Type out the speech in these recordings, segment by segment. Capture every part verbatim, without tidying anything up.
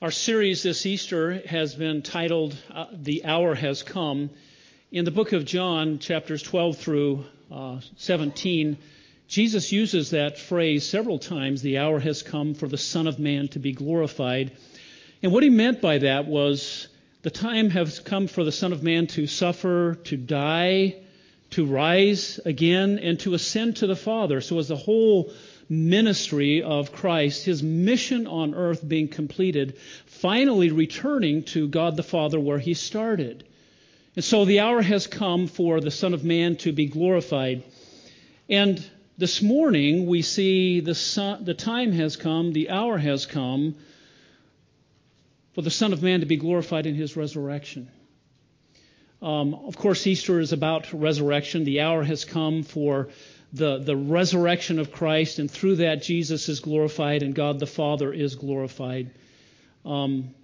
Our series this Easter has been titled, uh, The Hour Has Come. In the book of John, chapters twelve through uh, seventeen, Jesus uses that phrase several times, the hour has come for the Son of Man to be glorified. And what he meant by that was the time has come for the Son of Man to suffer, to die, to rise again, and to ascend to the Father. So as the whole ministry of Christ, his mission on earth being completed, finally returning to God the Father where he started. And so the hour has come for the Son of Man to be glorified. And this morning we see the son, the time has come, the hour has come for the Son of Man to be glorified in his resurrection. Um, of course, Easter is about resurrection. The hour has come for The, the resurrection of Christ, and through that Jesus is glorified and God the Father is glorified. Um,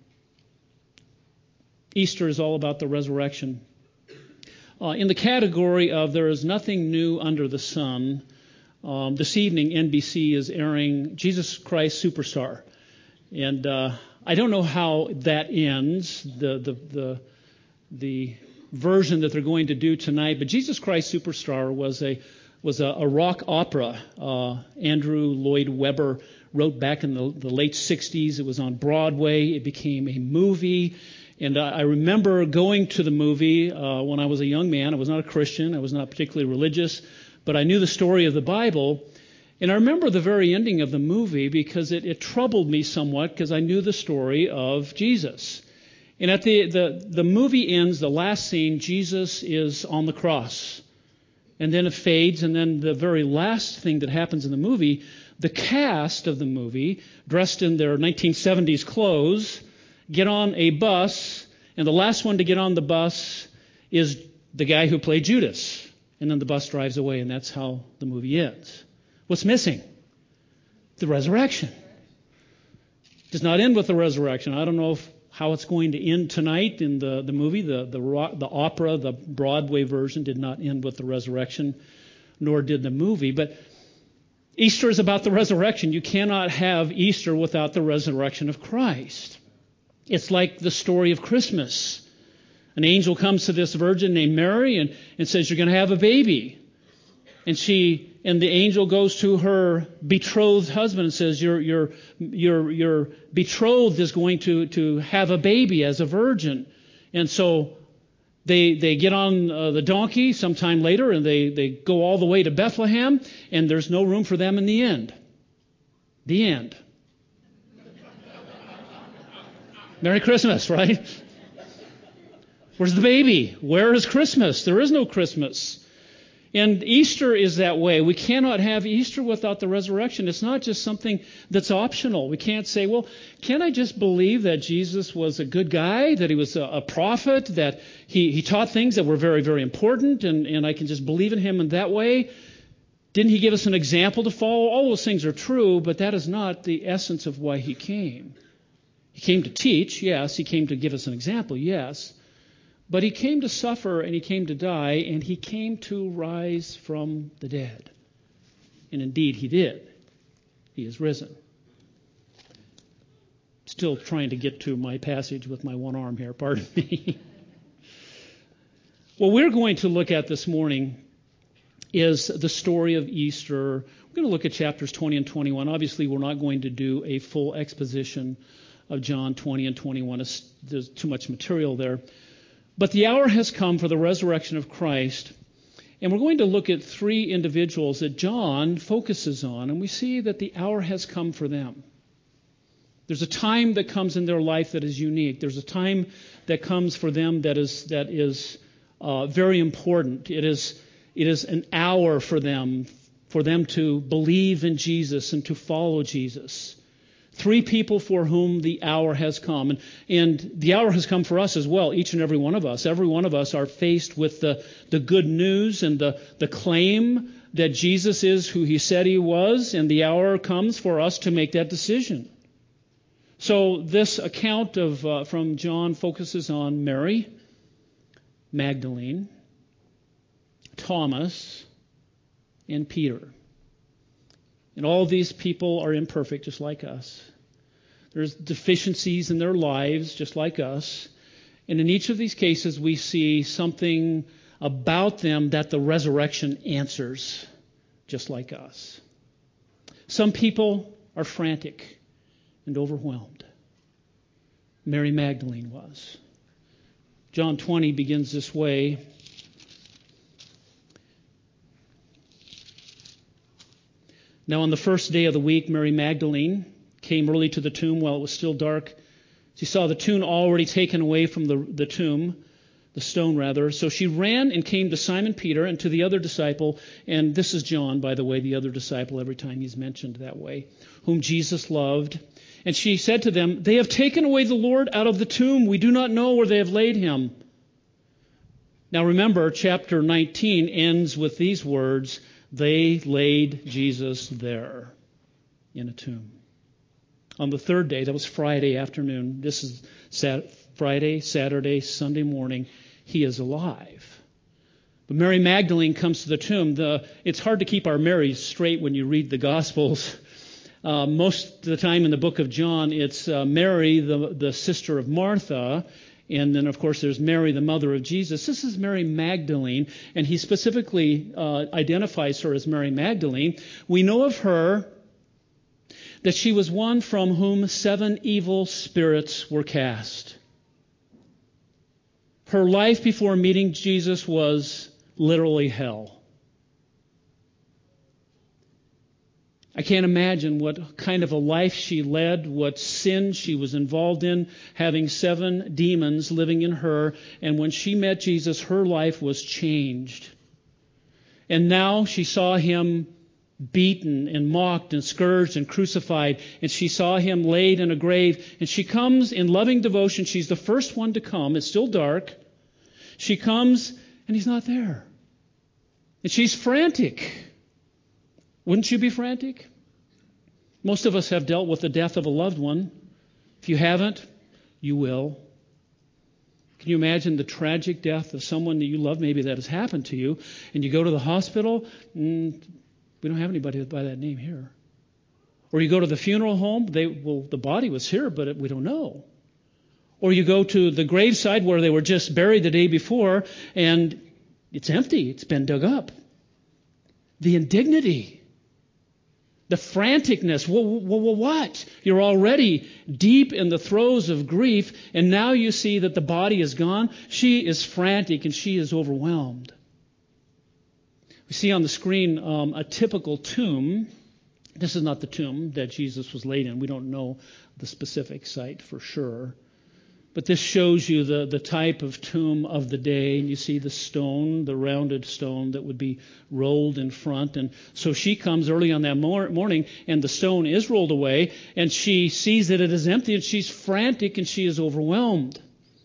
Easter is all about the resurrection. Uh, in the category of there is nothing new under the sun, um, this evening N B C is airing Jesus Christ Superstar. And uh, I don't know how that ends, the, the, the, the version that they're going to do tonight, but Jesus Christ Superstar was a was a, a rock opera. Uh, Andrew Lloyd Webber wrote back in the, the late sixties. It was on Broadway. It became a movie. And I, I remember going to the movie uh, when I was a young man. I was not a Christian. I was not particularly religious. But I knew the story of the Bible. And I remember the very ending of the movie because it, it troubled me somewhat because I knew the story of Jesus. And at the, the, the movie ends, the last scene, Jesus is on the cross. And then it fades, and then the very last thing that happens in the movie, the cast of the movie, dressed in their nineteen seventies clothes, get on a bus, and the last one to get on the bus is the guy who played Judas. And then the bus drives away, and that's how the movie ends. What's missing? The resurrection. It does not end with the resurrection. I don't know if how it's going to end tonight in the, the movie. The, the, the opera, the Broadway version, did not end with the resurrection, nor did the movie. But Easter is about the resurrection. You cannot have Easter without the resurrection of Christ. It's like the story of Christmas. An angel comes to this virgin named Mary and, and says, you're going to have a baby. And she and the angel goes to her betrothed husband and says, your your your your betrothed is going to, to have a baby as a virgin. And so they they get on uh, the donkey sometime later and they, they go all the way to Bethlehem, and there's no room for them in the end. The end. Merry Christmas, right? Where's the baby? Where is Christmas? There is no Christmas. And Easter is that way. We cannot have Easter without the resurrection. It's not just something that's optional. We can't say, well, can't I just believe that Jesus was a good guy, that he was a, a prophet, that he, he taught things that were very, very important, and, and I can just believe in him in that way? Didn't he give us an example to follow? All those things are true, but that is not the essence of why he came. He came to teach, yes. He came to give us an example, yes. But he came to suffer, and he came to die, and he came to rise from the dead. And indeed, he did. He is risen. Still trying to get to my passage with my one arm here, pardon me. What we're going to look at this morning is the story of Easter. We're going to look at chapters twenty and twenty-one. Obviously, we're not going to do a full exposition of John twenty and twenty-one. It's, there's too much material there. But the hour has come for the resurrection of Christ, and we're going to look at three individuals that John focuses on, and we see that the hour has come for them. There's a time that comes in their life that is unique. There's a time that comes for them that is that is uh, very important. It is it is an hour for them, for them to believe in Jesus and to follow Jesus. Three people for whom the hour has come. And, and the hour has come for us as well, each and every one of us. Every one of us are faced with the, the good news and the, the claim that Jesus is who he said he was, and the hour comes for us to make that decision. So this account of uh, from John focuses on Mary Magdalene, Thomas, and Peter. And all these people are imperfect, just like us. There's deficiencies in their lives, just like us. And in each of these cases, we see something about them that the resurrection answers, just like us. Some people are frantic and overwhelmed. Mary Magdalene was. John twenty begins this way. Now on the first day of the week, Mary Magdalene came early to the tomb while it was still dark. She saw the tomb already taken away from the, the tomb, the stone rather. So she ran and came to Simon Peter and to the other disciple, and this is John, by the way, the other disciple, every time he's mentioned that way, whom Jesus loved. And she said to them, "They have taken away the Lord out of the tomb. We do not know where they have laid him." Now remember, chapter nineteen ends with these words, "They laid Jesus there in a tomb." On the third day, that was Friday afternoon, this is Sat- Friday, Saturday, Sunday morning, he is alive. But Mary Magdalene comes to the tomb. The, it's hard to keep our Marys straight when you read the Gospels. Uh, most of the time in the book of John, it's uh, Mary, the, the sister of Martha, and then, of course, there's Mary, the mother of Jesus. This is Mary Magdalene, and he specifically uh, identifies her as Mary Magdalene. We know of her that she was one from whom seven evil spirits were cast. Her life before meeting Jesus was literally hell. I can't imagine what kind of a life she led, what sin she was involved in, having seven demons living in her. And when she met Jesus, her life was changed. And now she saw him beaten and mocked and scourged and crucified. And she saw him laid in a grave. And she comes in loving devotion. She's the first one to come. It's still dark. She comes and he's not there. And she's frantic. Wouldn't you be frantic? Most of us have dealt with the death of a loved one. If you haven't, you will. Can you imagine the tragic death of someone that you love, maybe that has happened to you, and you go to the hospital, and we don't have anybody by that name here. Or you go to the funeral home, they well, the body was here, but we don't know. Or you go to the graveside where they were just buried the day before, and it's empty. It's been dug up. The indignity, the franticness. Well, well, well, what? You're already deep in the throes of grief, and now you see that the body is gone. She is frantic and she is overwhelmed. We see on the screen um, a typical tomb. This is not the tomb that Jesus was laid in. We don't know the specific site for sure. But this shows you the, the type of tomb of the day. And you see the stone, the rounded stone that would be rolled in front. And so she comes early on that mor- morning, and the stone is rolled away, and she sees that it is empty, and she's frantic, and she is overwhelmed.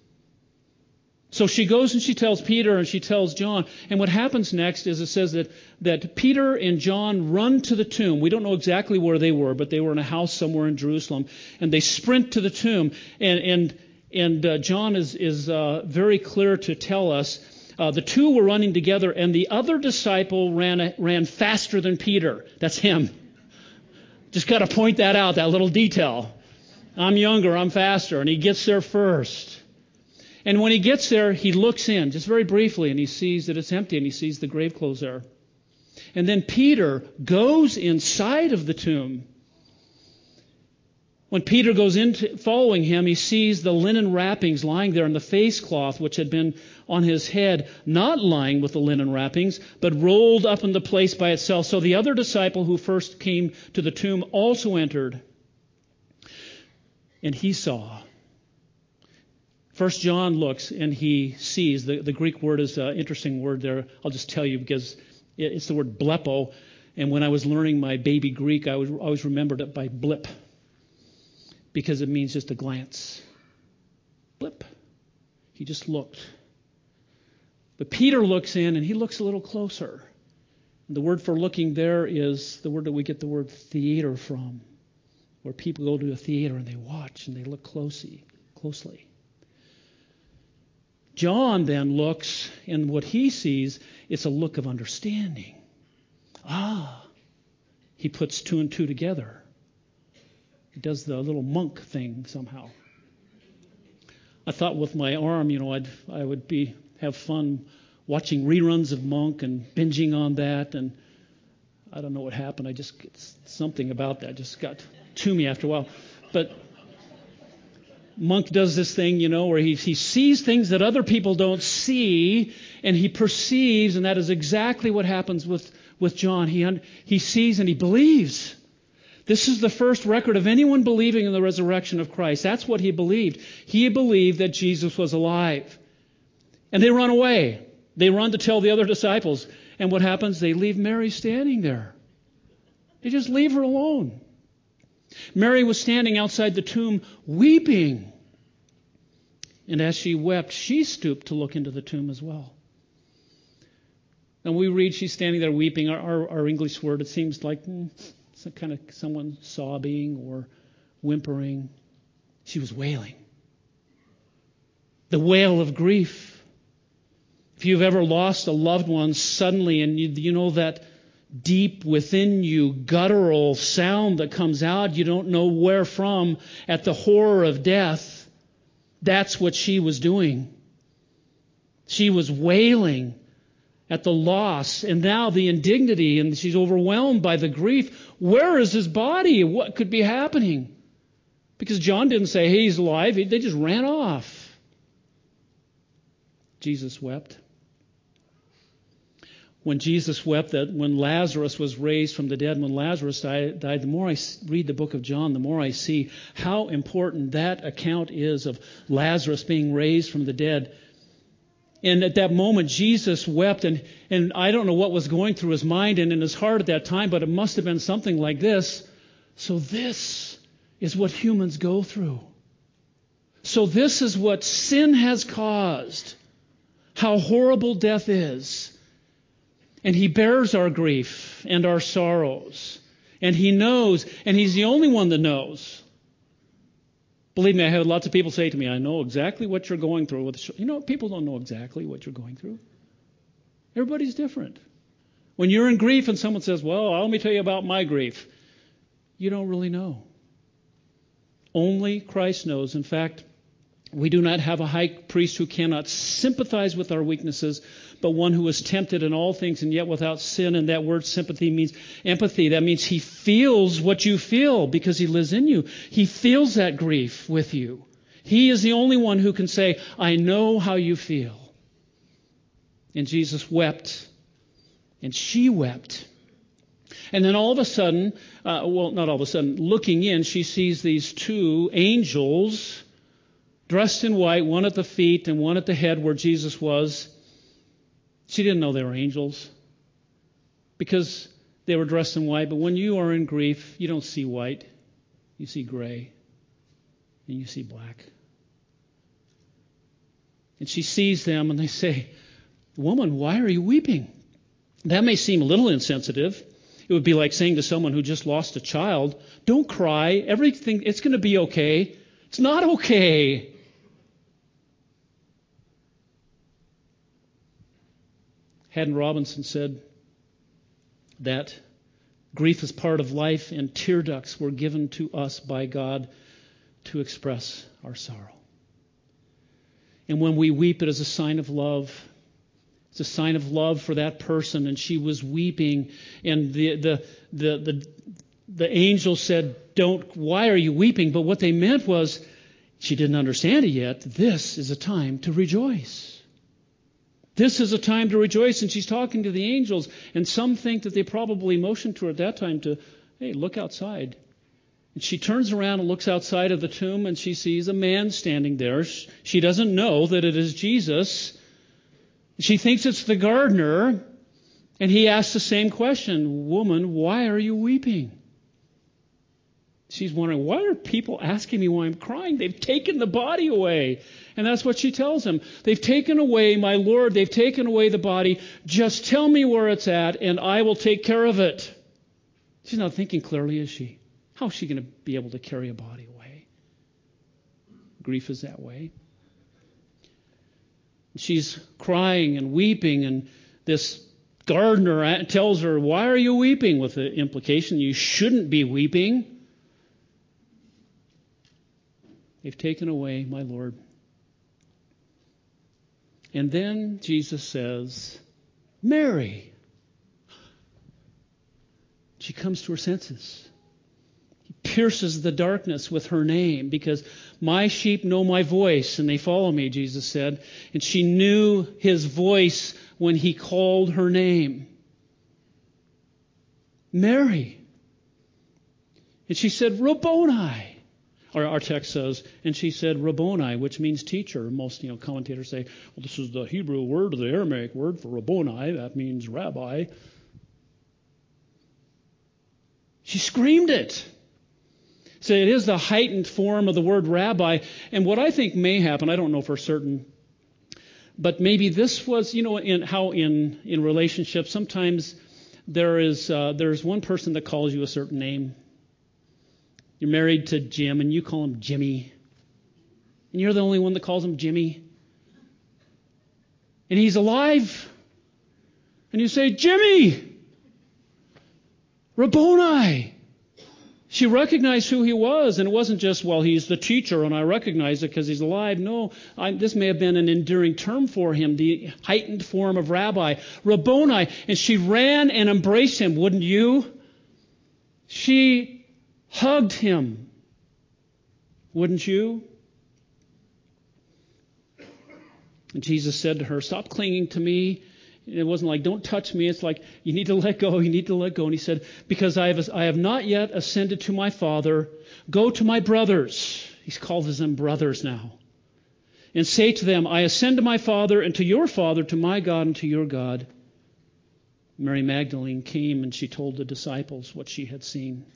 So she goes and she tells Peter and she tells John. And what happens next is it says that, that Peter and John run to the tomb. We don't know exactly where they were, but they were in a house somewhere in Jerusalem. And they sprint to the tomb. And and and uh, John is, is uh, very clear to tell us uh, the two were running together, and the other disciple ran, ran faster than Peter. That's him. Just got to point that out, that little detail. I'm younger, I'm faster. And he gets there first. And when he gets there, he looks in just very briefly, and he sees that it's empty, and he sees the grave clothes there. And then Peter goes inside of the tomb. When Peter goes in following him, he sees the linen wrappings lying there, and the face cloth which had been on his head, not lying with the linen wrappings, but rolled up into place by itself. So the other disciple who first came to the tomb also entered, and he saw. First John looks and he sees. The, the Greek word is an interesting word there. I'll just tell you because it's the word blepo. And when I was learning my baby Greek, I was, always remembered it by blip because it means just a glance. Blip. He just looked. But Peter looks in and he looks a little closer. And the word for looking there is the word that we get the word theater from, where people go to a theater and they watch and they look closely, closely. John then looks, and what he sees is a look of understanding. Ah, he puts two and two together. He does the little monk thing somehow. I thought with my arm, you know, I'd I would be have fun watching reruns of Monk and binging on that, and I don't know what happened. I just something about that just got to me after a while. But Monk does this thing, you know, where he he sees things that other people don't see, and he perceives, and that is exactly what happens with with John. He he sees and he believes. This is the first record of anyone believing in the resurrection of Christ. That's what he believed. He believed that Jesus was alive. And they run away. They run to tell the other disciples. And what happens? They leave Mary standing there. They just leave her alone. Mary was standing outside the tomb weeping. And as she wept, she stooped to look into the tomb as well. And we read she's standing there weeping. Our, our, our English word, it seems like... Hmm, some kind of someone sobbing or whimpering. She was wailing. The wail of grief. If you've ever lost a loved one suddenly, and you, you know that deep within you guttural sound that comes out, you don't know where from, at the horror of death, that's what she was doing. She was wailing at the loss, and now the indignity, and she's overwhelmed by the grief. Where is his body? What could be happening? Because John didn't say, hey, he's alive. They just ran off. Jesus wept. When Jesus wept, that when Lazarus was raised from the dead, when Lazarus died, died, the more I read the book of John, the more I see how important that account is of Lazarus being raised from the dead. And at that moment, Jesus wept, and, and I don't know what was going through his mind and in his heart at that time, but it must have been something like this. So this is what humans go through. So this is what sin has caused. How horrible death is. And he bears our grief and our sorrows. And he knows, and he's the only one that knows. Believe me, I had lots of people say to me, I know exactly what you're going through. With you know, people don't know exactly what you're going through. Everybody's different. When you're in grief and someone says, well, let me tell you about my grief, you don't really know. Only Christ knows. In fact, we do not have a high priest who cannot sympathize with our weaknesses, but one who is tempted in all things and yet without sin. And that word sympathy means empathy. That means he feels what you feel because he lives in you. He feels that grief with you. He is the only one who can say, I know how you feel. And Jesus wept, and she wept. And then all of a sudden, uh, well, not all of a sudden, looking in, she sees these two angels dressed in white, one at the feet and one at the head where Jesus was. She didn't know they were angels because they were dressed in white. But when you are in grief, you don't see white. You see gray and you see black. And she sees them and they say, woman, why are you weeping? That may seem a little insensitive. It would be like saying to someone who just lost a child, don't cry. Everything, it's going to be okay. It's not okay. Haddon Robinson said that grief is part of life and tear ducts were given to us by God to express our sorrow. And when we weep, it is a sign of love. It's a sign of love for that person. And she was weeping, and the the the the, the angel said, "Don't. Why are you weeping?" But what they meant was, she didn't understand it yet. This is a time to rejoice. This is a time to rejoice. And she's talking to the angels. And some think that they probably motioned to her at that time to, hey, look outside. And she turns around and looks outside of the tomb, and she sees a man standing there. She doesn't know that it is Jesus. She thinks it's the gardener. And he asks the same question, woman, why are you weeping? She's wondering, why are people asking me why I'm crying? They've taken the body away. And that's what she tells him. They've taken away my Lord. They've taken away the body. Just tell me where it's at, and I will take care of it. She's not thinking clearly, is she? How is she going to be able to carry a body away? Grief is that way. She's crying and weeping, and this gardener tells her, why are you weeping? With the implication you shouldn't be weeping. They've taken away my Lord. And then Jesus says, Mary. She comes to her senses. He pierces the darkness with her name because my sheep know my voice and they follow me, Jesus said. And she knew his voice when he called her name. Mary. And she said, Rabboni. Or our text says, and she said Rabboni, which means teacher. Most you know commentators say, well, this is the Hebrew word or the Aramaic word for Rabboni. That means rabbi. She screamed it. So it is the heightened form of the word rabbi. And what I think may happen, I don't know for certain, but maybe this was, you know, in how in, in relationships, sometimes there is uh, there's one person that calls you a certain name. You're married to Jim and you call him Jimmy. And you're the only one that calls him Jimmy. And he's alive. And you say, Jimmy! Rabboni! She recognized who he was. And it wasn't just, well, he's the teacher and I recognize it because he's alive. No, I, this may have been an enduring term for him, the heightened form of rabbi. Rabboni. And she ran and embraced him, wouldn't you? She hugged him. Wouldn't you? And Jesus said to her, stop clinging to me. It wasn't like, don't touch me. It's like, you need to let go. You need to let go. And he said, because I have, I have not yet ascended to my Father. Go to my brothers. He's called them brothers now. And say to them, I ascend to my Father and to your Father, to my God and to your God. Mary Magdalene came and she told the disciples what she had seen.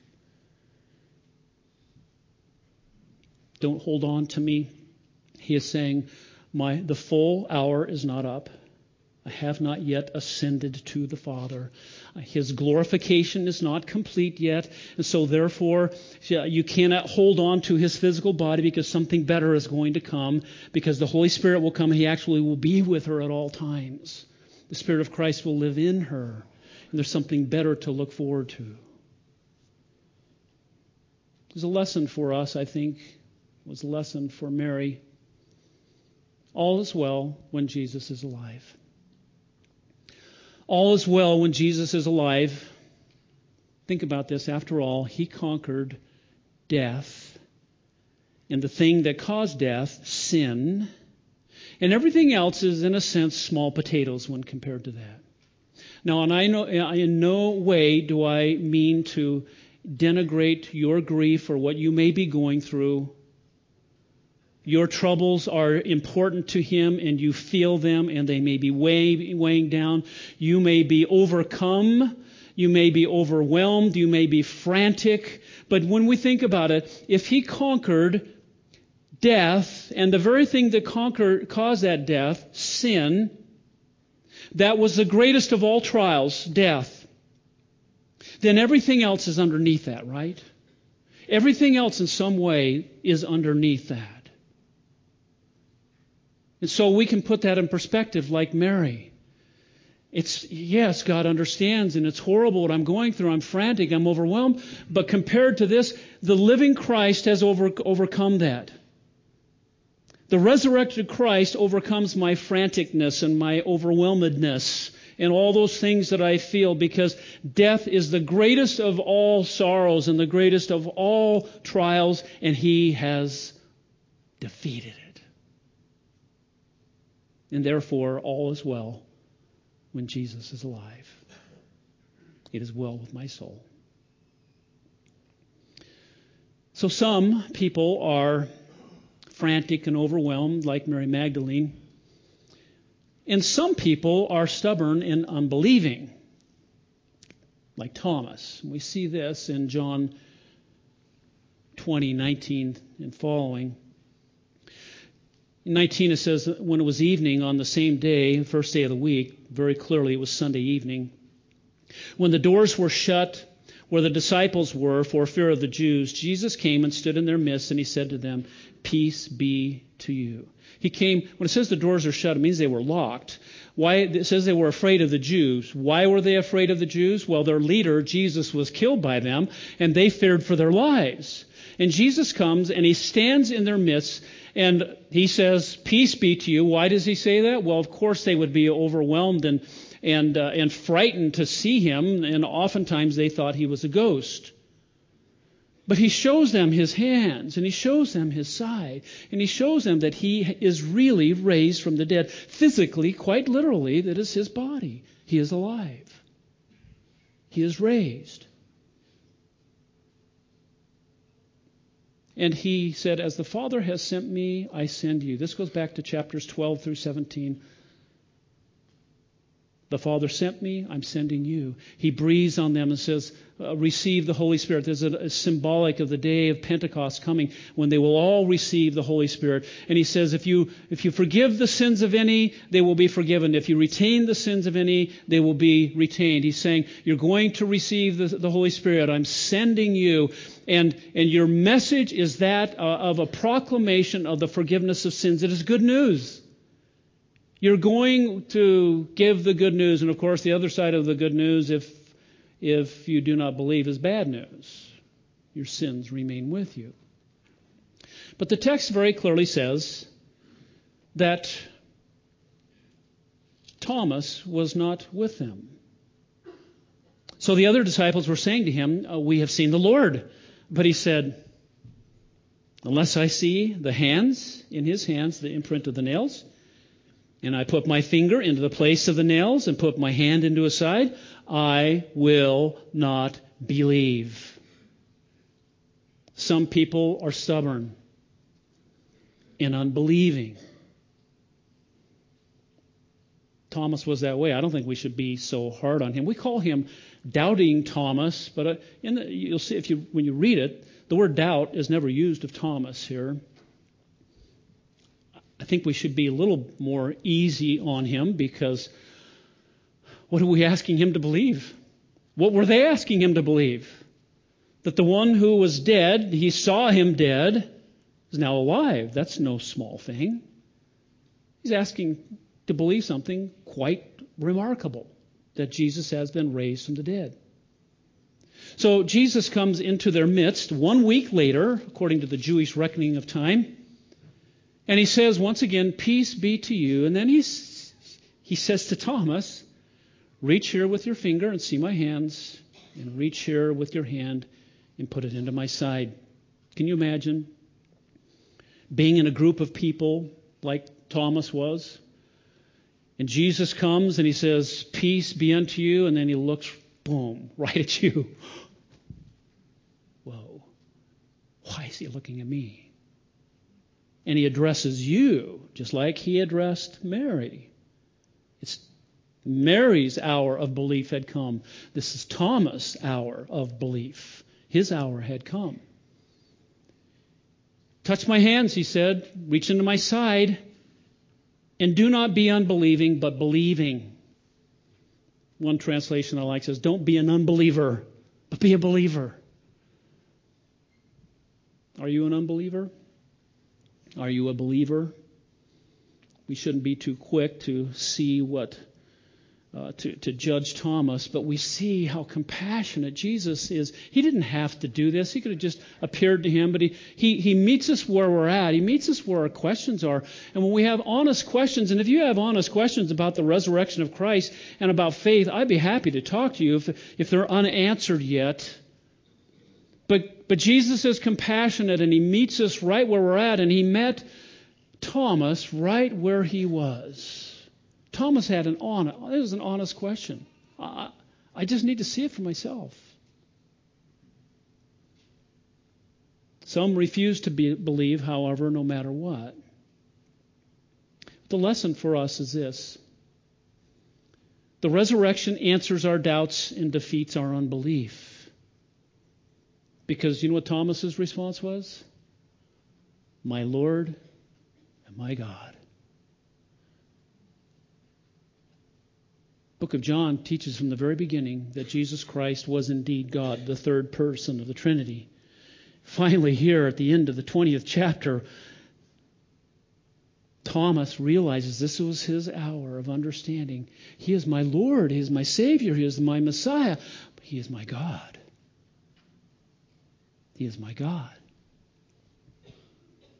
Don't hold on to me. He is saying, my the full hour is not up. I have not yet ascended to the Father. His glorification is not complete yet. And so therefore, you cannot hold on to his physical body because something better is going to come. Because the Holy Spirit will come and he actually will be with her at all times. The Spirit of Christ will live in her. And there's something better to look forward to. There's a lesson for us, I think. It was a lesson for Mary. All is well when Jesus is alive. All is well when Jesus is alive. Think about this. After all, he conquered death. And the thing that caused death, sin. And everything else is, in a sense, small potatoes when compared to that. Now, and I know in no way do I mean to denigrate your grief or what you may be going through. Your troubles are important to him and you feel them and they may be weigh, weighing down. You may be overcome. You may be overwhelmed. You may be frantic. But when we think about it, if he conquered death and the very thing that conquered, caused that death, sin, that was the greatest of all trials, death, then everything else is underneath that, right? Everything else in some way is underneath that. And so we can put that in perspective like Mary. It's, yes, God understands, and it's horrible what I'm going through. I'm frantic, I'm overwhelmed. But compared to this, the living Christ has over, overcome that. The resurrected Christ overcomes my franticness and my overwhelmedness and all those things that I feel, because death is the greatest of all sorrows and the greatest of all trials, and he has defeated it. And therefore, all is well when Jesus is alive. It is well with my soul. So some people are frantic and overwhelmed, like Mary Magdalene. And some people are stubborn and unbelieving, like Thomas. We see this in John twenty, nineteen and following. In nineteen, it says, when it was evening on the same day, first day of the week, very clearly it was Sunday evening, when the doors were shut where the disciples were for fear of the Jews, Jesus came and stood in their midst, and he said to them, peace be to you. He came, when it says the doors are shut, it means they were locked. Why? It says they were afraid of the Jews. Why were they afraid of the Jews? Well, their leader, Jesus, was killed by them, and they feared for their lives. And Jesus comes and he stands in their midst and he says, "Peace be to you." Why does he say that? Well, of course they would be overwhelmed and and uh, and frightened to see him, and oftentimes they thought he was a ghost. But he shows them his hands, and he shows them his side, and he shows them that he is really raised from the dead. Physically, quite literally, that is his body. He is alive. He is raised. And he said, "As the Father has sent me, I send you." This goes back to chapters twelve through seventeen. The Father sent me, I'm sending you. He breathes on them and says, uh, receive the Holy Spirit. There's a, a symbolic of the day of Pentecost coming when they will all receive the Holy Spirit. And he says, if you if you forgive the sins of any, they will be forgiven. If you retain the sins of any, they will be retained. He's saying, you're going to receive the, the Holy Spirit. I'm sending you. And, and your message is that uh, of a proclamation of the forgiveness of sins. It is good news. You're going to give the good news. And of course, the other side of the good news, if if you do not believe, is bad news. Your sins remain with you. But the text very clearly says that Thomas was not with them. So the other disciples were saying to him, "We have seen the Lord." But he said, "Unless I see the hands, in his hands, the imprint of the nails, and I put my finger into the place of the nails and put my hand into his side, I will not believe." Some people are stubborn and unbelieving. Thomas was that way. I don't think we should be so hard on him. We call him Doubting Thomas, but in the, you'll see if you when you read it, the word doubt is never used of Thomas here. I think we should be a little more easy on him, because what are we asking him to believe? What were they asking him to believe? That the one who was dead, he saw him dead, is now alive. That's no small thing. He's asking to believe something quite remarkable, that Jesus has been raised from the dead. So Jesus comes into their midst one week later, according to the Jewish reckoning of time. And he says, once again, "Peace be to you." And then he's, he says to Thomas, "Reach here with your finger and see my hands, and reach here with your hand and put it into my side." Can you imagine being in a group of people like Thomas was? And Jesus comes and he says, "Peace be unto you." And then he looks, boom, right at you. Whoa. Why is he looking at me? And he addresses you just like he addressed Mary. It's Mary's hour of belief had come. This is Thomas' hour of belief. His hour had come. "Touch my hands," he said. "Reach into my side. And do not be unbelieving, but believing." One translation I like says, "Don't be an unbeliever, but be a believer." Are you an unbeliever? Are you a believer? We shouldn't be too quick to see what, uh, to, to judge Thomas, but we see how compassionate Jesus is. He didn't have to do this. He could have just appeared to him, but he, he, he meets us where we're at. He meets us where our questions are. And when we have honest questions, and if you have honest questions about the resurrection of Christ and about faith, I'd be happy to talk to you if, if they're unanswered yet. But but Jesus is compassionate, and he meets us right where we're at, and he met Thomas right where he was. Thomas had an honest, it was an honest question. I, I just need to see it for myself. Some refuse to be, believe, however, no matter what. The lesson for us is this: the resurrection answers our doubts and defeats our unbelief. Because you know what Thomas's response was? "My Lord and my God." The book of John teaches from the very beginning that Jesus Christ was indeed God, the third person of the Trinity. Finally, here at the end of the twentieth chapter, Thomas realizes this was his hour of understanding. He is my Lord, he is my Savior, he is my Messiah, but he is my God. He is my God.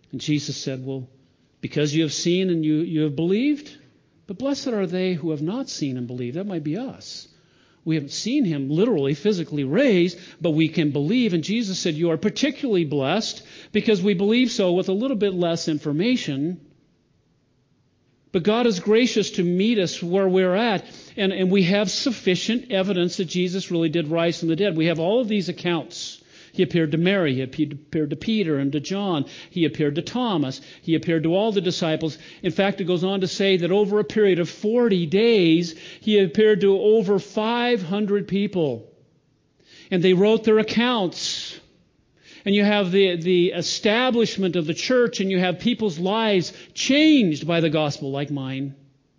And Jesus said, well, because you have seen and you, you have believed, but blessed are they who have not seen and believed. That might be us. We haven't seen him literally, physically raised, but we can believe. And Jesus said, you are particularly blessed because we believe so with a little bit less information. But God is gracious to meet us where we're at. And, and we have sufficient evidence that Jesus really did rise from the dead. We have all of these accounts. He appeared to Mary. He appeared to Peter and to John. He appeared to Thomas. He appeared to all the disciples. In fact, it goes on to say that over a period of forty days, he appeared to over five hundred people. And they wrote their accounts. And you have the, the establishment of the church, and you have people's lives changed by the gospel, like mine.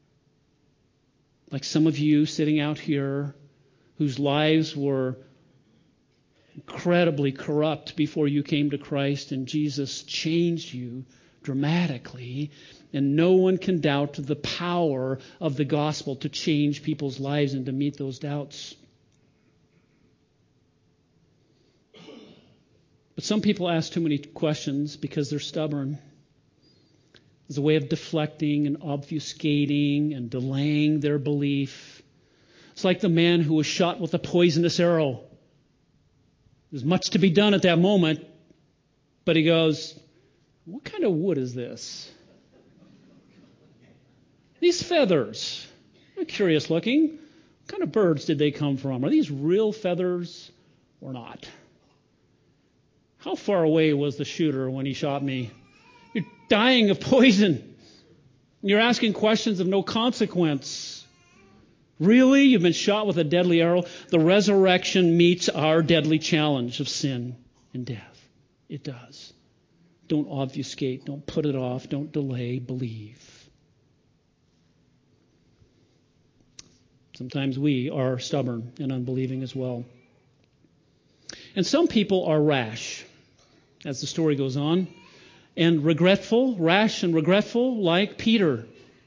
Like some of you sitting out here whose lives were incredibly corrupt before you came to Christ, and Jesus changed you dramatically. And no one can doubt the power of the gospel to change people's lives and to meet those doubts. But some people ask too many questions because they're stubborn. It's a way of deflecting and obfuscating and delaying their belief. It's like the man who was shot with a poisonous arrow. There's much to be done at that moment, but he goes, what kind of wood is this? These feathers, they're curious looking. What kind of birds did they come from? Are these real feathers or not? How far away was the shooter when he shot me? You're dying of poison. You're asking questions of no consequence. Really? You've been shot with a deadly arrow? The resurrection meets our deadly challenge of sin and death. It does. Don't obfuscate. Don't put it off. Don't delay. Believe. Sometimes we are stubborn and unbelieving as well. And some people are rash, as the story goes on, and regretful, rash and regretful, like Peter.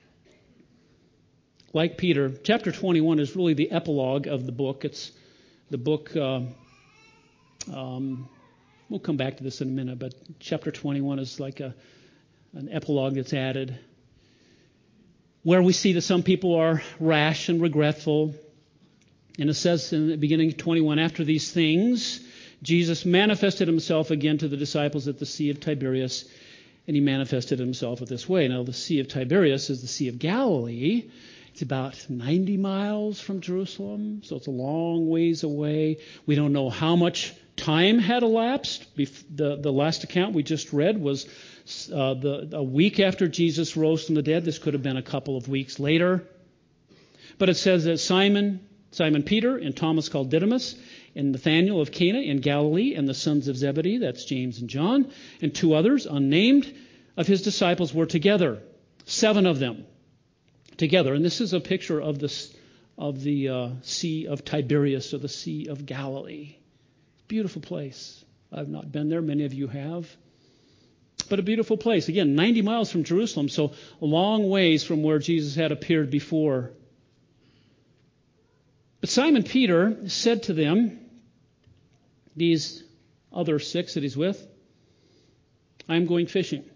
Like Peter. Chapter twenty-one is really the epilogue of the book. It's the book, uh, um, we'll come back to this in a minute, but chapter twenty-one is like a an epilogue that's added, where we see that some people are rash and regretful. And it says in the beginning of twenty-one, after these things, Jesus manifested himself again to the disciples at the Sea of Tiberias, and he manifested himself in this way. Now, the Sea of Tiberias is the Sea of Galilee. It's about ninety miles from Jerusalem, so it's a long ways away. We don't know how much time had elapsed. The, the last account we just read was uh, the, a week after Jesus rose from the dead. This could have been a couple of weeks later. But it says that Simon, Simon Peter, and Thomas called Didymus, and Nathanael of Cana in Galilee, and the sons of Zebedee, that's James and John, and two others, unnamed, of his disciples were together. Seven of them together. And this is a picture of this of the uh, Sea of Tiberias, or the Sea of Galilee. Beautiful place. I've not been there. Many of you have. But a beautiful place. Again, ninety miles from Jerusalem, so a long ways from where Jesus had appeared before. But Simon Peter said to them, these other six that he's with, I am going fishing.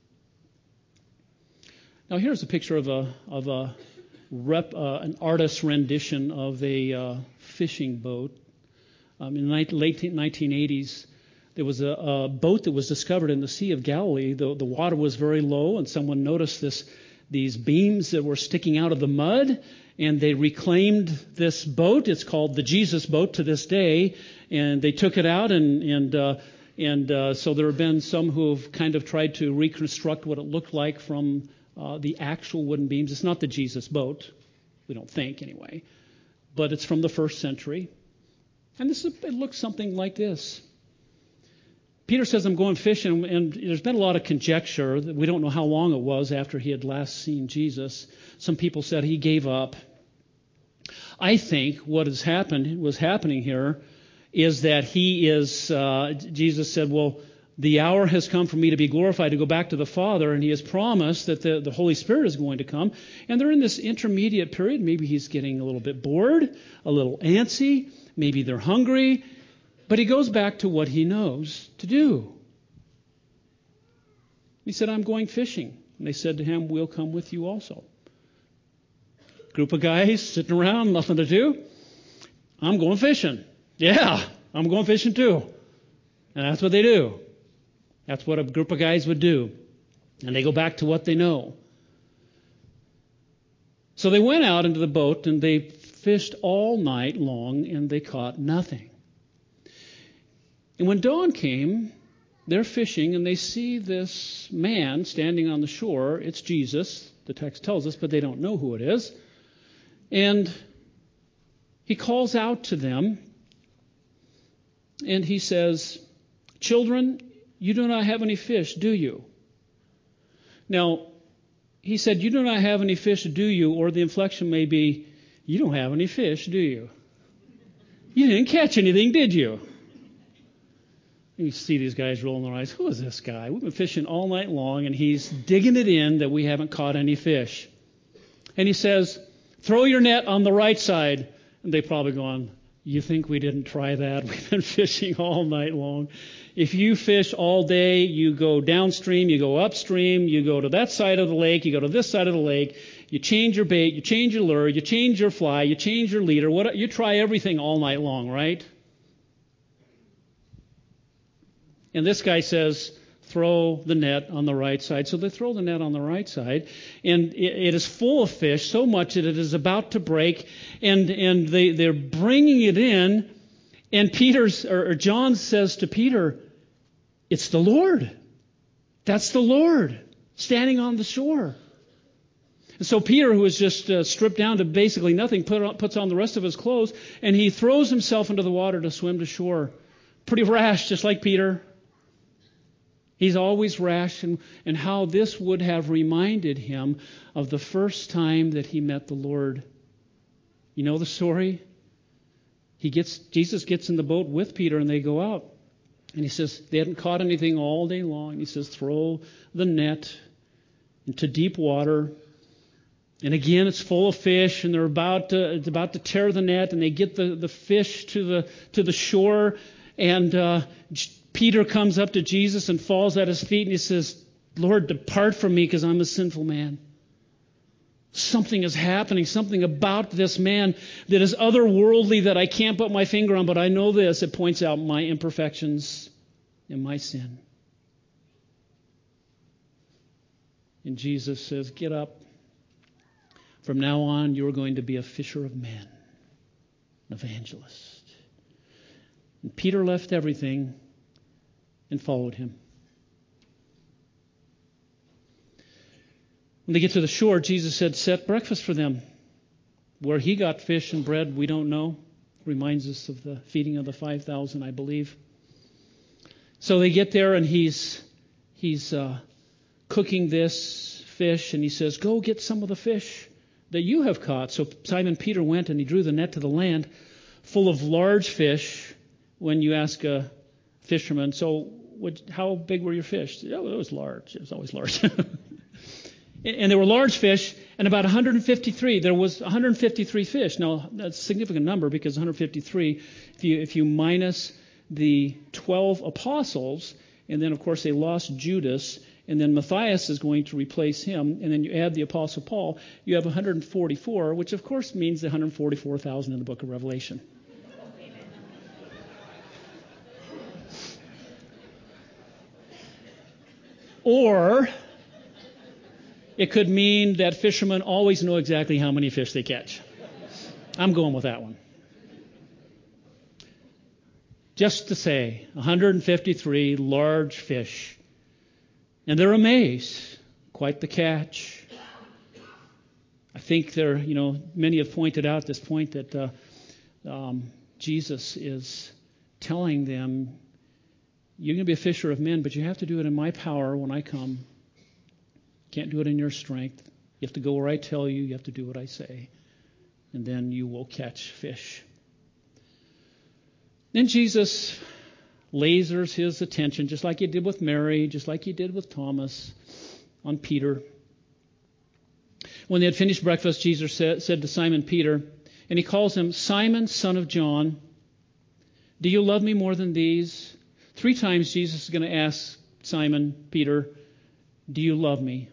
Now here's a picture of a of a rep, uh, an artist's rendition of a uh, fishing boat. Um, in the late nineteen eighties, there was a, a boat that was discovered in the Sea of Galilee. The, the water was very low, and someone noticed this these beams that were sticking out of the mud, and they reclaimed this boat. It's called the Jesus boat to this day, and they took it out, and and uh, and uh, so there have been some who have kind of tried to reconstruct what it looked like from uh, the actual wooden beams. It's not the Jesus boat, we don't think anyway, but it's from the first century, and this is, it looks something like this. Peter says, I'm going fishing, and there's been a lot of conjecture that we don't know how long it was after he had last seen Jesus. Some people said he gave up. I think what has happened, was happening here, is that he is, uh, Jesus said, well, the hour has come for me to be glorified, to go back to the Father, and he has promised that the, the Holy Spirit is going to come. And they're in this intermediate period. Maybe he's getting a little bit bored, a little antsy. Maybe they're hungry. But he goes back to what he knows to do. He said, I'm going fishing. And they said to him, we'll come with you also. Group of guys sitting around, nothing to do. I'm going fishing. Yeah, I'm going fishing too. And that's what they do. That's what a group of guys would do. And they go back to what they know. So they went out into the boat and they fished all night long and they caught nothing. And when dawn came, they're fishing and they see this man standing on the shore. It's Jesus, the text tells us, but they don't know who it is. And he calls out to them and he says, children, you do not have any fish, do you? Now, he said, you do not have any fish, do you? Or the inflection may be, you don't have any fish, do you? You didn't catch anything, did you? And you see these guys rolling their eyes. Who is this guy? We've been fishing all night long, and he's digging it in that we haven't caught any fish. And he says, throw your net on the right side. And they probably go on, you think we didn't try that? We've been fishing all night long. If you fish all day, you go downstream, you go upstream, you go to that side of the lake, you go to this side of the lake, you change your bait, you change your lure, you change your fly, you change your leader. What, you try everything all night long, right? And this guy says, throw the net on the right side. So they throw the net on the right side, and it, it is full of fish, so much that it is about to break, and, and they, they're bringing it in, and Peter's or, or John says to Peter, it's the Lord. That's the Lord standing on the shore. And so Peter, who is just uh, stripped down to basically nothing, put on, puts on the rest of his clothes, and he throws himself into the water to swim to shore. Pretty rash, just like Peter. He's always rash, and, and how this would have reminded him of the first time that he met the Lord. You know the story? He gets Jesus gets in the boat with Peter, and they go out. And he says they hadn't caught anything all day long. He says, throw the net into deep water. And again, it's full of fish, and they're about to, it's about to tear the net, and they get the, the fish to the to the shore, and uh, Peter comes up to Jesus and falls at his feet, and he says, Lord, depart from me, because I'm a sinful man. Something is happening, something about this man that is otherworldly that I can't put my finger on, but I know this. It points out my imperfections and my sin. And Jesus says, get up. From now on, you're going to be a fisher of men, an evangelist. And Peter left everything and followed him. When they get to the shore, Jesus said, set breakfast for them. Where he got fish and bread, we don't know. Reminds us of the feeding of the five thousand, I believe. So they get there, and he's he's uh, cooking this fish, and he says, go get some of the fish that you have caught. So Simon Peter went, and he drew the net to the land full of large fish. When you ask a fisherman, so what, how big were your fish? Oh, it was large. It was always large. And there were large fish, and about one hundred fifty-three. There was one hundred fifty-three fish. Now, that's a significant number, because one hundred fifty-three, if you if you minus the twelve apostles, and then, of course, they lost Judas, and then Matthias is going to replace him, and then you add the Apostle Paul, you have one hundred forty-four, which, of course, means the one hundred forty-four thousand in the book of Revelation. Or it could mean that fishermen always know exactly how many fish they catch. I'm going with that one. Just to say, one hundred fifty-three large fish. And they're amazed. Quite the catch. I think they're, you know, many have pointed out at this point that uh, um, Jesus is telling them, you're going to be a fisher of men, but you have to do it in my power when I come. Can't do it in your strength. You have to go where I tell you. You have to do what I say. And then you will catch fish. Then Jesus lasers his attention, just like he did with Mary, just like he did with Thomas, on Peter. When they had finished breakfast, Jesus said, said to Simon Peter, and he calls him, Simon, son of John, do you love me more than these? Three times Jesus is going to ask Simon Peter, do you love me?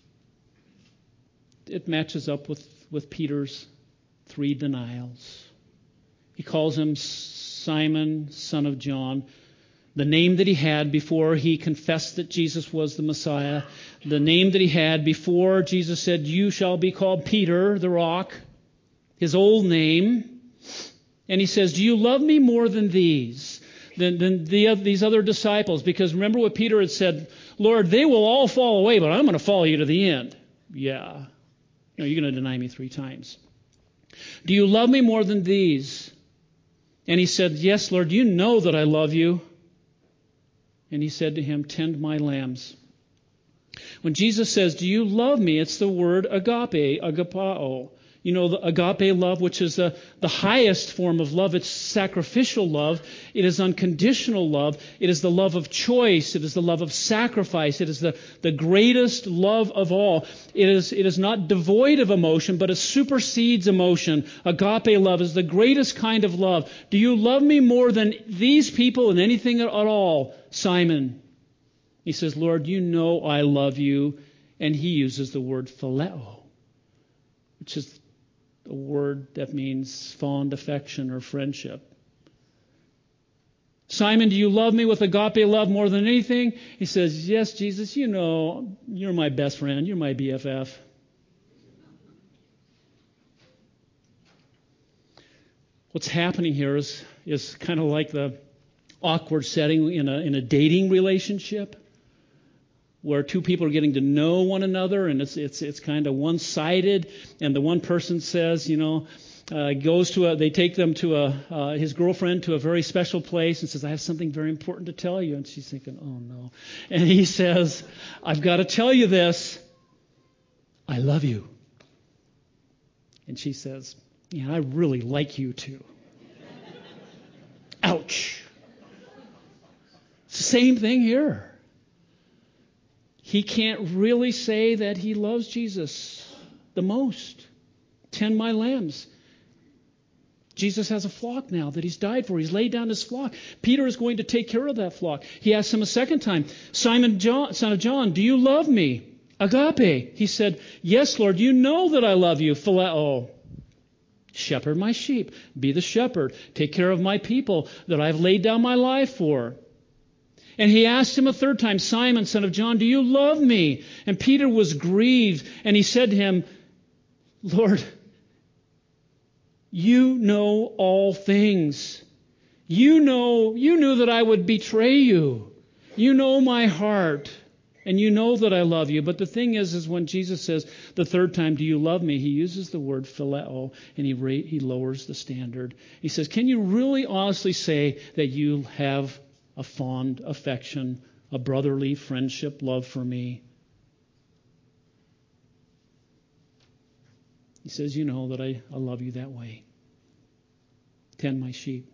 It matches up with, with Peter's three denials. He calls him Simon, son of John, the name that he had before he confessed that Jesus was the Messiah, the name that he had before Jesus said, you shall be called Peter, the rock, his old name. And he says, do you love me more than these, than, than the, these other disciples? Because remember what Peter had said, Lord, they will all fall away, but I'm going to follow you to the end. Yeah. No, you're going to deny me three times. Do you love me more than these? And he said, yes, Lord, you know that I love you. And he said to him, tend my lambs. When Jesus says, do you love me? It's the word agape, agapao. You know, the agape love, which is the, the highest form of love. It's sacrificial love. It is unconditional love. It is the love of choice. It is the love of sacrifice. It is the, the greatest love of all. It is, it is not devoid of emotion, but it supersedes emotion. Agape love is the greatest kind of love. Do you love me more than these people and anything at all, Simon? He says, Lord, you know I love you. And he uses the word phileo, which is a word that means fond affection or friendship. Simon, do you love me with agape love more than anything? He says, yes, Jesus, you know, you're my best friend. You're my B F F. What's happening here is, is kind of like the awkward setting in a, in a dating relationship, where two people are getting to know one another, and it's it's it's kind of one-sided. And the one person says, you know, uh, goes to a, they take them to a uh, his girlfriend to a very special place and says, I have something very important to tell you. And she's thinking, oh no. And he says, I've got to tell you this. I love you. And she says, yeah, I really like you too. Ouch. It's the same thing here. He can't really say that he loves Jesus the most. Tend my lambs. Jesus has a flock now that he's died for. He's laid down his flock. Peter is going to take care of that flock. He asks him a second time, Simon, John, son of John, do you love me? Agape. He said, yes, Lord, you know that I love you. Phileo. Shepherd my sheep. Be the shepherd. Take care of my people that I've laid down my life for. And he asked him a third time, Simon, son of John, do you love me? And Peter was grieved, and he said to him, Lord, you know all things. You know, you knew that I would betray you. You know my heart, and you know that I love you. But the thing is, is when Jesus says the third time, do you love me? He uses the word phileo, and he ra- he lowers the standard. He says, can you really honestly say that you have a fond affection, a brotherly friendship, love for me? He says, you know that I, I love you that way. Tend my sheep.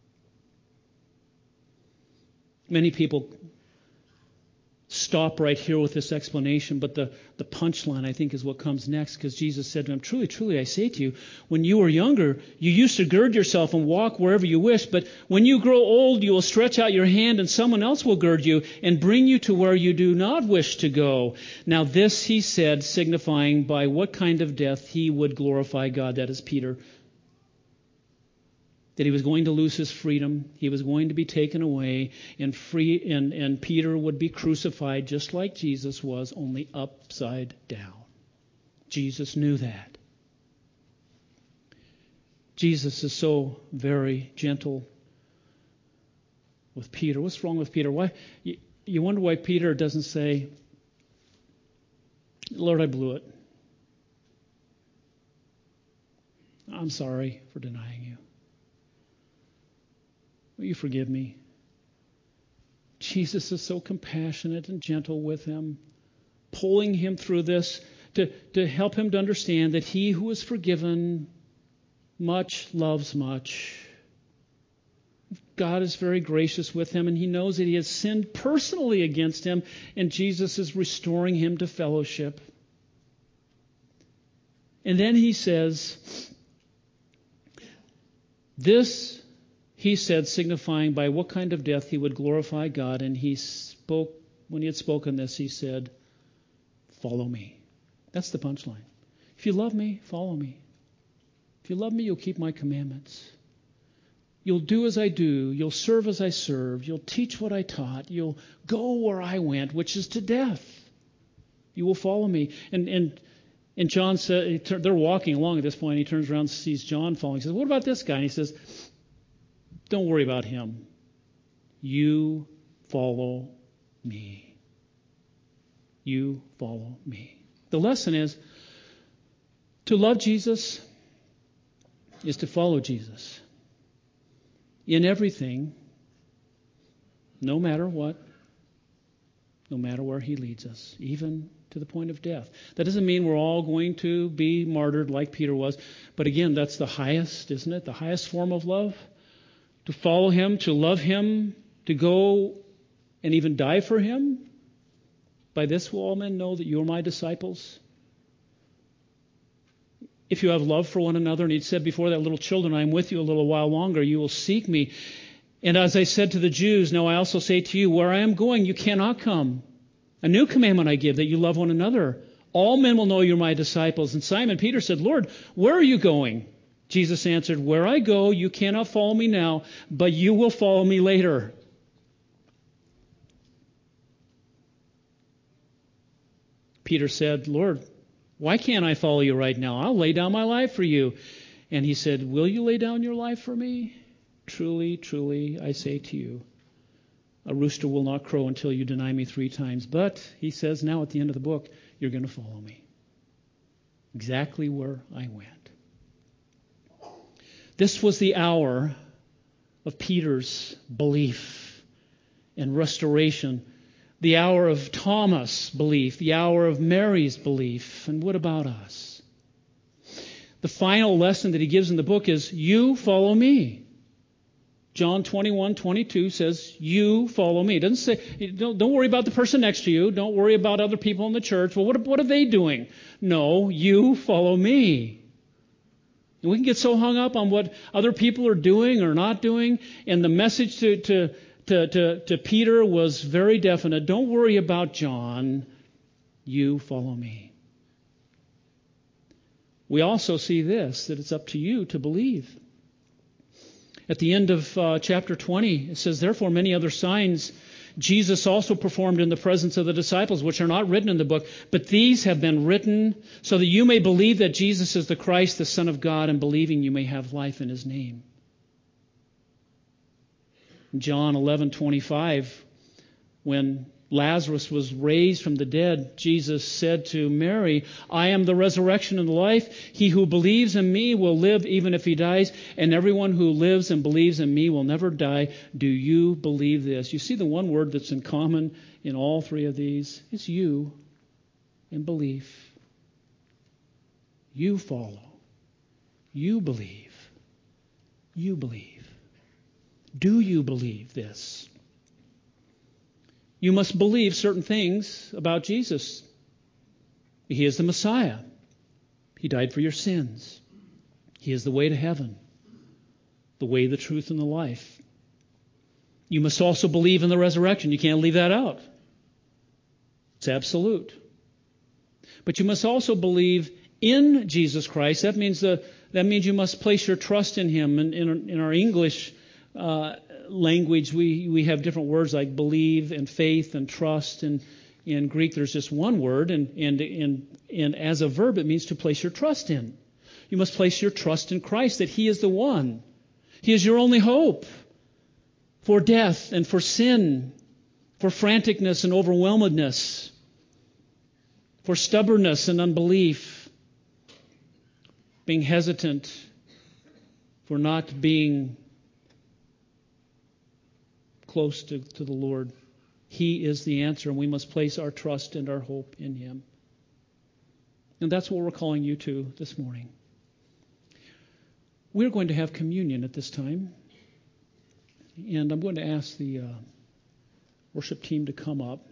Many people stop right here with this explanation, but the, the punchline, I think, is what comes next, because Jesus said to him, truly, truly, I say to you, when you were younger, you used to gird yourself and walk wherever you wished, but when you grow old, you will stretch out your hand and someone else will gird you and bring you to where you do not wish to go. Now this he said, signifying by what kind of death he would glorify God. That is Peter. That he was going to lose his freedom. He was going to be taken away, and free, and, and Peter would be crucified just like Jesus was, only upside down. Jesus knew that. Jesus is so very gentle with Peter. What's wrong with Peter? Why? You, you wonder why Peter doesn't say, Lord, I blew it. I'm sorry for denying you. Will you forgive me? Jesus is so compassionate and gentle with him, pulling him through this to, to help him to understand that he who is forgiven much loves much. God is very gracious with him, and he knows that he has sinned personally against him, and Jesus is restoring him to fellowship. And then he says, this he said, signifying by what kind of death he would glorify God. And he spoke, when he had spoken this, he said, follow me. That's the punchline. If you love me, follow me. If you love me, you'll keep my commandments. You'll do as I do. You'll serve as I serve. You'll teach what I taught. You'll go where I went, which is to death. You will follow me. And and and John said, they're walking along at this point. And he turns around and sees John following. He says, "What about this guy?" And he says, "Don't worry about him. You follow me. You follow me." The lesson is to love Jesus is to follow Jesus in everything, no matter what, no matter where he leads us, even to the point of death. That doesn't mean we're all going to be martyred like Peter was, but again, that's the highest, isn't it? The highest form of love. To follow him, to love him, to go and even die for him. By this will all men know that you are my disciples. If you have love for one another, and he'd said before that, little children, I am with you a little while longer, you will seek me. And as I said to the Jews, now I also say to you, where I am going, you cannot come. A new commandment I give, that you love one another. All men will know you're my disciples. And Simon Peter said, Lord, where are you going? Jesus answered, where I go, you cannot follow me now, but you will follow me later. Peter said, Lord, why can't I follow you right now? I'll lay down my life for you. And he said, will you lay down your life for me? Truly, truly, I say to you, a rooster will not crow until you deny me three times. But, he says now at the end of the book, you're going to follow me. Exactly where I went. This was the hour of Peter's belief and restoration. The hour of Thomas' belief. The hour of Mary's belief. And what about us? The final lesson that he gives in the book is, you follow me. John twenty-one twenty-two says, you follow me. It doesn't say, don't, don't worry about the person next to you. Don't worry about other people in the church. Well, what, what are they doing? No, you follow me. And we can get so hung up on what other people are doing or not doing. And the message to, to, to, to, to Peter was very definite. Don't worry about John. You follow me. We also see this, that it's up to you to believe. At the end of uh, chapter twenty, it says, therefore many other signs Jesus also performed in the presence of the disciples, which are not written in the book, but these have been written so that you may believe that Jesus is the Christ, the Son of God, and believing you may have life in his name. John eleven twenty-five, when Lazarus was raised from the dead, Jesus said to Mary, I am the resurrection and the life. He who believes in me will live even if he dies, and everyone who lives and believes in me will never die. Do you believe this? You see the one word that's in common in all three of these? It's you and belief. You follow. You believe. You believe. Do you believe this? You must believe certain things about Jesus. He is the Messiah. He died for your sins. He is the way to heaven, the way, the truth, and the life. You must also believe in the resurrection. You can't leave that out. It's absolute. But you must also believe in Jesus Christ. That means the, that means you must place your trust in him. And in, in our English uh, language, we, we have different words like believe and faith and trust. And in Greek, there's just one word. And, and, and, and as a verb, it means to place your trust in. You must place your trust in Christ, that he is the one. He is your only hope for death and for sin, for franticness and overwhelmedness, for stubbornness and unbelief, being hesitant, for not being close to, to the Lord. He is the answer, and we must place our trust and our hope in him. And that's what we're calling you to this morning. We're going to have communion at this time, and I'm going to ask the uh, worship team to come up.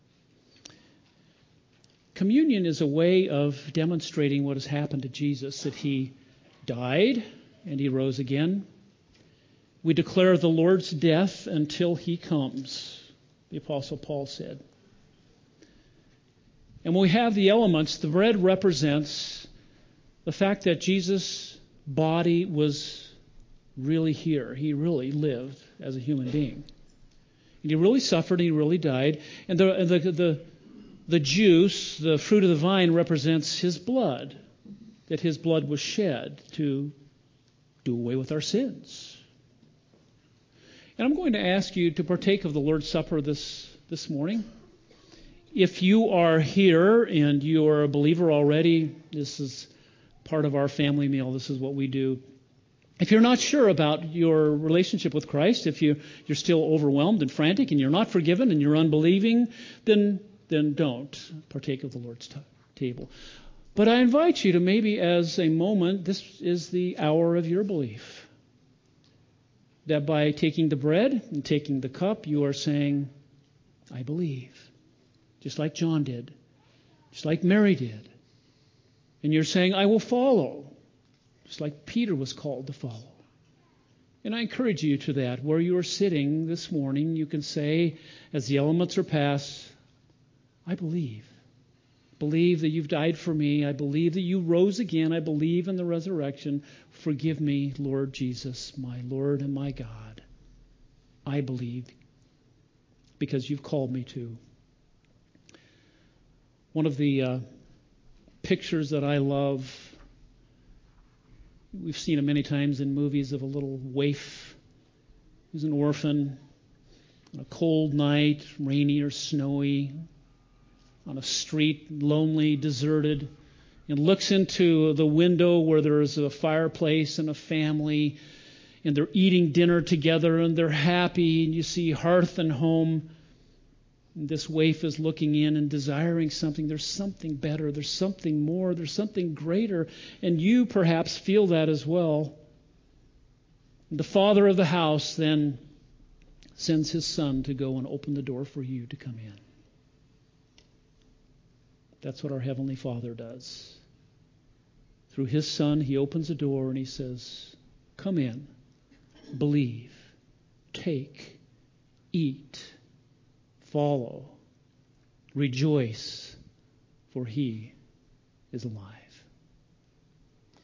Communion is a way of demonstrating what has happened to Jesus, that he died and he rose again. We declare the Lord's death until he comes, the Apostle Paul said. And when we have the elements, the bread represents the fact that Jesus' body was really here. He really lived as a human being. And he really suffered, he really died. And the, the, the, the juice, the fruit of the vine, represents his blood, that his blood was shed to do away with our sins. And I'm going to ask you to partake of the Lord's Supper this, this morning. If you are here and you are a believer already, this is part of our family meal. This is what we do. If you're not sure about your relationship with Christ, if you, you're still overwhelmed and frantic and you're not forgiven and you're unbelieving, then, then don't partake of the Lord's t- table. But I invite you to maybe as a moment, this is the hour of your belief. That by taking the bread and taking the cup, you are saying, I believe. Just like John did. Just like Mary did. And you're saying, I will follow. Just like Peter was called to follow. And I encourage you to that. Where you are sitting this morning, you can say, as the elements are passed, I believe. Believe that you've died for me. I believe that you rose again. I believe in the resurrection. Forgive me, Lord Jesus, my Lord and my God. I believe because you've called me to. One of the uh, pictures that I love, we've seen it many times in movies, of a little waif who's an orphan on a cold night, rainy or snowy, on a street, lonely, deserted, and looks into the window where there's a fireplace and a family, and they're eating dinner together, and they're happy, and you see hearth and home. And this waif is looking in and desiring something. There's something better. There's something more. There's something greater. And you perhaps feel that as well. And the father of the house then sends his son to go and open the door for you to come in. That's what our Heavenly Father does. Through his Son, he opens the door and he says, come in, believe, take, eat, follow, rejoice, for he is alive.